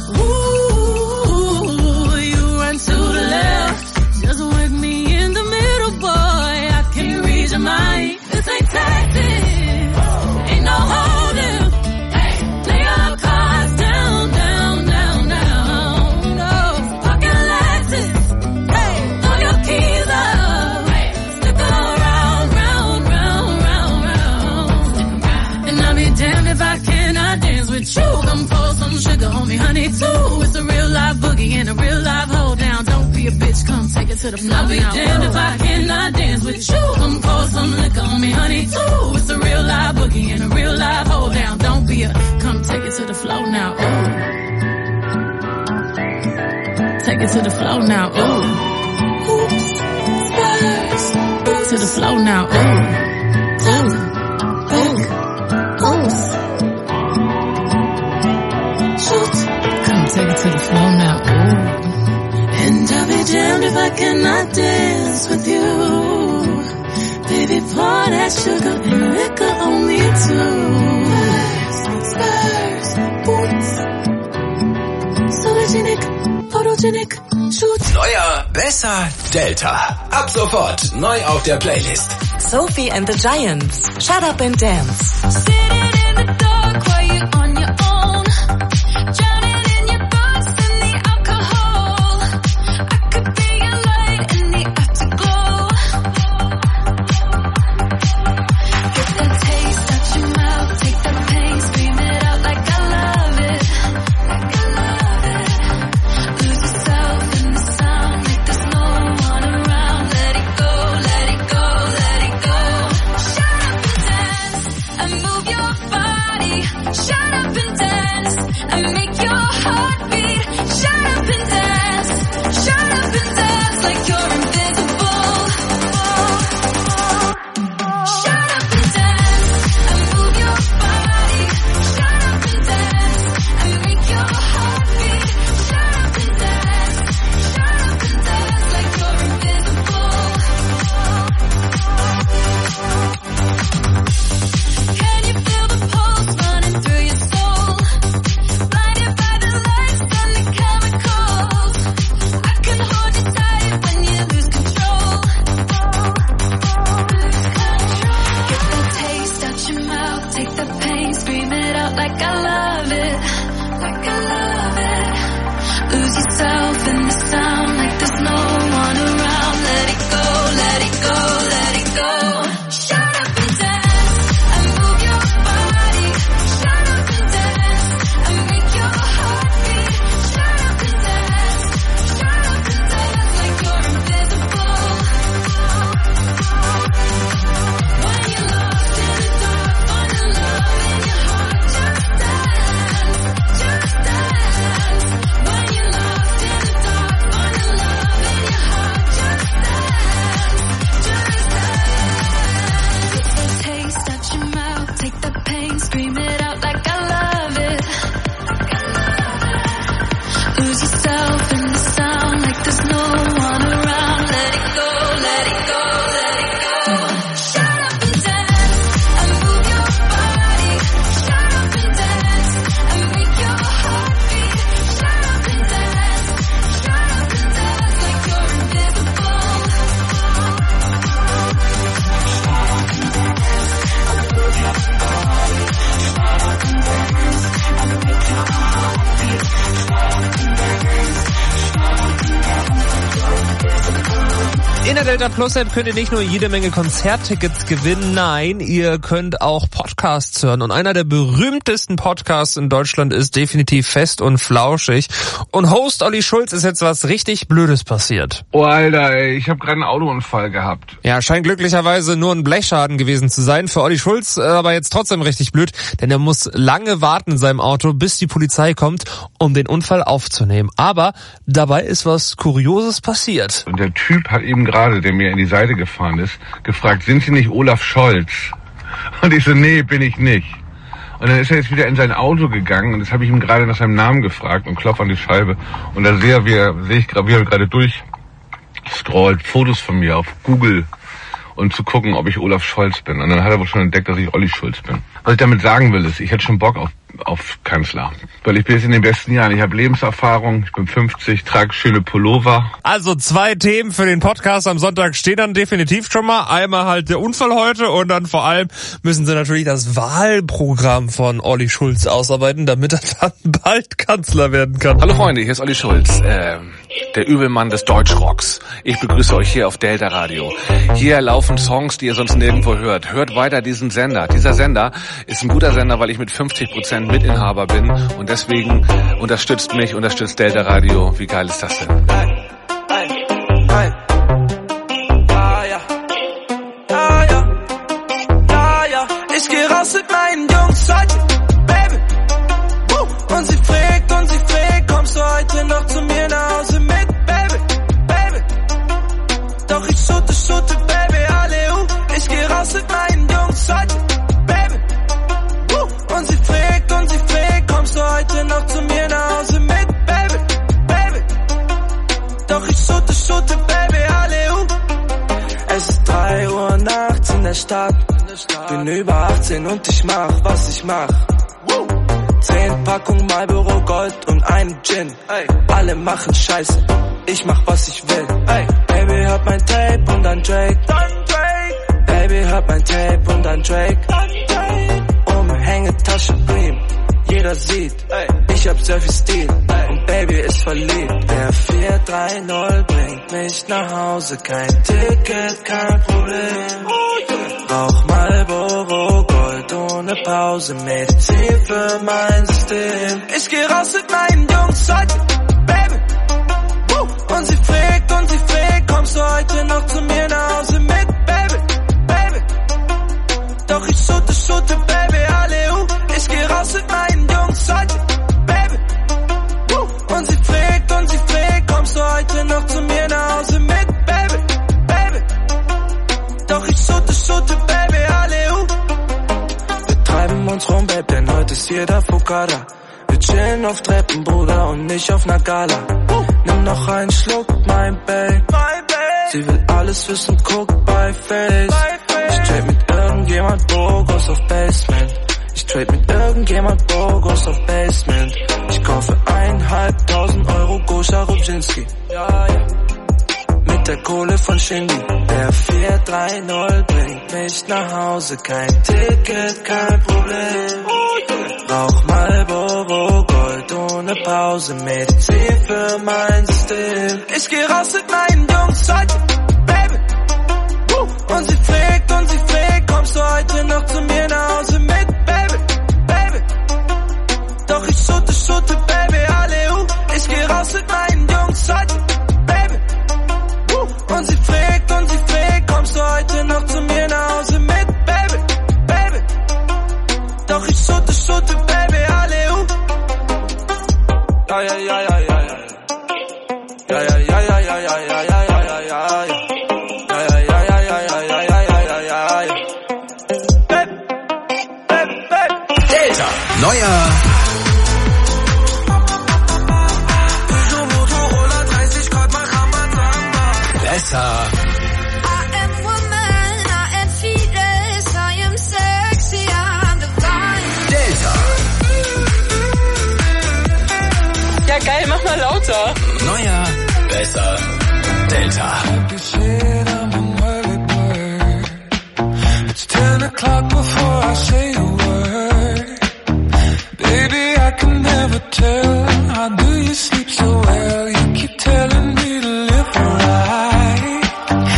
Ooh, you run to the left. Just with me in the middle, boy, I can't read your mind. This ain't Texas, ain't no hold'em. Lay your cards down, down, down, down. No, pocket Lexus, throw your keys up. Stick around, round, round, round, round. And I'll be damned if I cannot dance with you. Come pour some sugar on me, honey, too. It's a real live boogie and a real live hold down. Don't be a bitch, come take it to the floor. I'll be damned if I cannot dance with you. Come pour some liquor on me, honey, too. It's a real live boogie and a real live hold down. Don't be a, come take it to the floor now. Ooh. Take it to the floor now. Ooh. Oops. Spurs. To the floor now. Ooh. Ooh. Oops. Shoot. Come take it to the floor now. Ooh. And I'll be damned if I cannot dance with you. Baby, pour that sugar and liquor on me too. Spurs, boots, photogenic, photogenic, shoot. Neuer, besser, Delta. Ab sofort neu auf der Playlist. Sophie and the Giants. Shut up and dance. Sitting in the dark while you're on your own. Drowning in your thoughts and the alcohol. I could be a light in the afterglow. Get the taste out your mouth, take the pain, scream it out like I love it. Like I love it. Lose yourself in the sound like there's no one around. Let it go, let it go, let it go. Shut up and dance and move your body. Shut up Delta Plus App könnt ihr nicht nur jede Menge Konzerttickets gewinnen, nein, ihr könnt auch Podcasts hören. Und einer der berühmtesten Podcasts in Deutschland ist definitiv Fest und Flauschig. Und Host Olli Schulz ist jetzt was richtig Blödes passiert. Oh Alter, ey, ich habe gerade einen Autounfall gehabt. Ja, scheint glücklicherweise nur ein Blechschaden gewesen zu sein. Für Olli Schulz aber jetzt trotzdem richtig blöd, denn er muss lange warten in seinem Auto, bis die Polizei kommt, um den Unfall aufzunehmen. Aber dabei ist was Kurioses passiert. Und der Typ hat eben gerade, der mir in die Seite gefahren ist, gefragt, sind Sie nicht Olaf Scholz? Und ich so, nee, bin ich nicht. Und dann ist er jetzt wieder in sein Auto gegangen und jetzt habe ich ihm gerade nach seinem Namen gefragt und klopfe an die Scheibe. Und da sehe ich gerade durchscrollt Fotos von mir auf Google, um zu gucken, ob ich Olaf Scholz bin. Und dann hat er wohl schon entdeckt, dass ich Olli Schulz bin. Was ich damit sagen will, ist, ich hätte schon Bock auf Kanzler. Weil ich bin jetzt in den besten Jahren. Ich habe Lebenserfahrung, ich bin 50, trage schöne Pullover. Also 2 Themen für den Podcast am Sonntag stehen dann definitiv schon mal. Einmal halt der Unfall heute und dann vor allem müssen sie natürlich das Wahlprogramm von Olli Schulz ausarbeiten, damit er dann bald Kanzler werden kann. Hallo Freunde, hier ist Olli Schulz, der Übelmann des Deutschrocks. Ich begrüße euch hier auf Delta Radio. Hier laufen Songs, die ihr sonst nirgendwo hört. Hört weiter diesen Sender. Dieser Sender ist ein guter Sender, weil ich mit 50% Mitinhaber bin und deswegen unterstützt Delta Radio. Wie geil ist das denn? Ich geh raus mit meinen Jungs heute, Baby. Und sie fragt, kommst du heute noch zu mir nach Hause mit, Baby? Doch ich shoote, Baby, alle ich geh raus mit meinen Jungs heute, Baby. Und sie fragt, kommst du heute noch zu mir nach Hause mit, Baby? Doch ich shoote, Baby, alle Es ist 3 Uhr nachts in der Stadt. Bin über 18 und ich mach, was ich mach. 10 Packungen Marlboro Gold und einen Gin. Alle machen Scheiße, ich mach, was ich will. Baby, hört mein Tape und dann Drake. Baby, hört mein Tape und dann Drake. Umhängetasche Cream, jeder sieht, ich hab sehr viel Stil und Baby ist verliebt. Der 430 bringt mich nach Hause, kein Ticket, kein Problem. Rauch Marlboro Gold ohne Pause, Medizin für mein System. Ich geh raus mit meinen Jungs heute, Baby. Und sie fragt, kommst du heute noch zu mir nach Hause mit, Baby? Doch ich shoote, Baby, alle ich geh raus mit meinen Jungs heute, Baby. Und sie fragt, kommst du heute noch zu mir nach Hause mit, Baby? Doch ich shoote, Baby, alle Wir treiben uns rum, Babe, denn heute ist jeder Fukada. Wir chillen auf Treppen, Bruder, und nicht auf ner Gala. Nimm noch einen Schluck, mein Babe. Sie will alles wissen, guck bei Face. Ich trade mit irgendjemand Bogos auf Basement. Ich kaufe 1.500 Euro Gosha Rubczynski. Mit der Kohle von Shindy. Der 430 bringt mich nach Hause, kein Ticket, kein Problem. Rauch Marlboro Gold ohne Pause, Medizin für mein System. Ich geh raus mit meinen Jungs heute, Baby. Und sie fragt, kommst du heute noch zu mir nach Hause mit, Baby? Doch ich shoote, Baby, alle ich geh raus mit meinen Jungs heute, Baby. Und sie fragt, kommst du heute noch zu mir nach Hause mit, Baby? Doch ich shoote, Baby, alle Delta, neuer besser. Delta. Ja geil, mach mal lauter. Neuer, besser. Delta. It's 10 o'clock before I say a word. Baby, I can never tell. How do you sleep so well? You